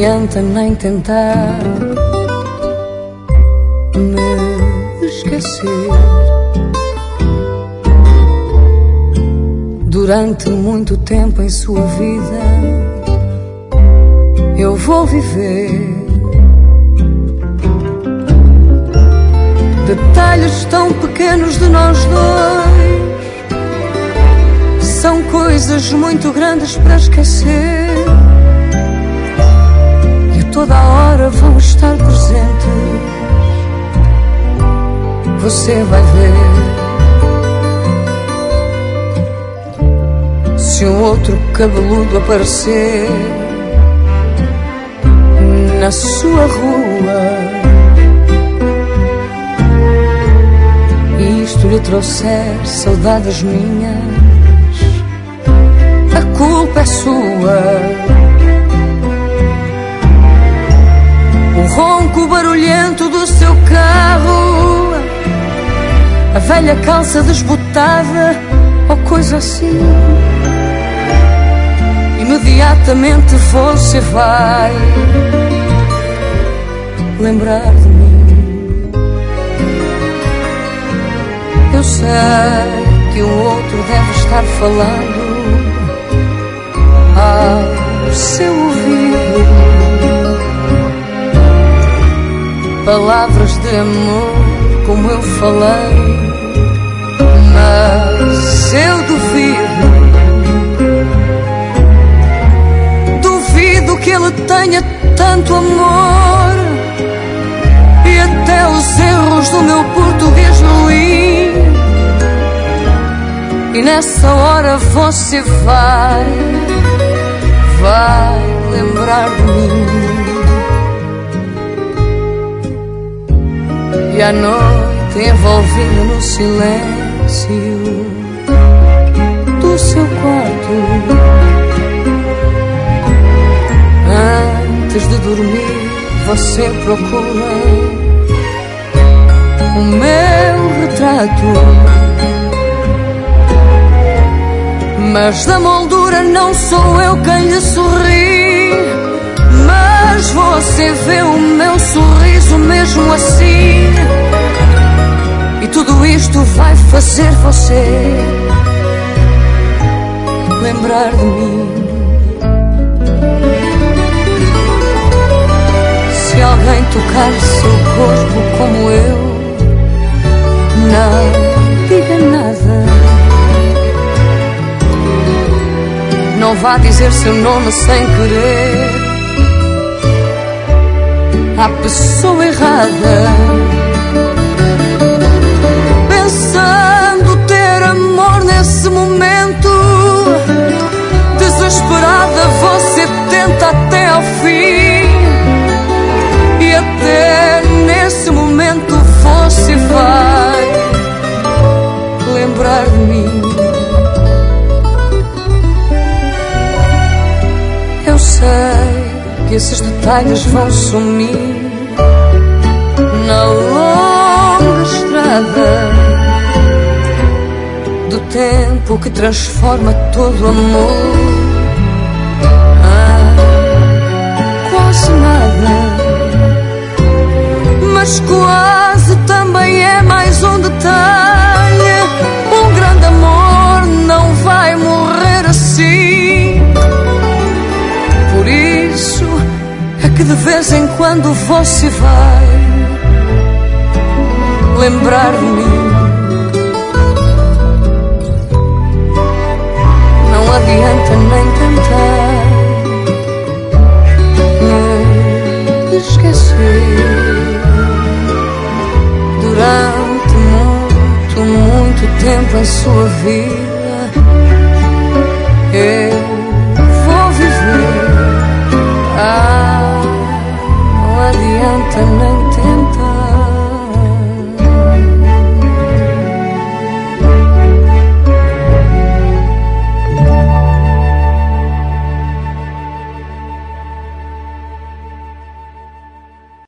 adianta nem tentar me esquecer. Durante muito tempo em sua vida eu vou viver detalhes tão pequenos de nós dois. São coisas muito grandes para esquecer e a toda a hora vão estar presentes. Você vai ver, se um outro cabeludo aparecer na sua rua e isto lhe trouxer saudades minhas, a culpa é sua. O ronco barulhento do seu carro, a velha calça desbotada ou coisa assim, imediatamente você vai lembrar de mim. Eu sei que o outro deve estar falando ao seu ouvido palavras de amor como eu falei, mas eu duvido que ele tenha tanto amor, e até os erros do meu português ruim. E nessa hora você vai lembrar de mim. E à noite envolvida no silêncio do seu quarto, antes de dormir você procura o meu retrato. Mas da moldura não sou eu quem lhe sorri, mas você vê o meu sorriso mesmo assim. E tudo isto vai fazer você lembrar de mim. Se alguém tocar seu corpo como eu, não diga nada. Não vá dizer seu nome sem querer à pessoa errada, pensando ter amor nesse momento. Desesperada você tenta até ao fim, e até nesse momento você vai lembrar de mim. Eu sei que esses detalhes vão sumir na longa estrada do tempo que transforma todo amor. Quase nada, mas quase também é mais um detalhe. Um grande amor não vai morrer assim. Por isso é que de vez em quando você vai lembrar de mim. Não adianta nem tentar me esquecer. Durante muito tempo em sua vida eu vou viver. Não adianta nem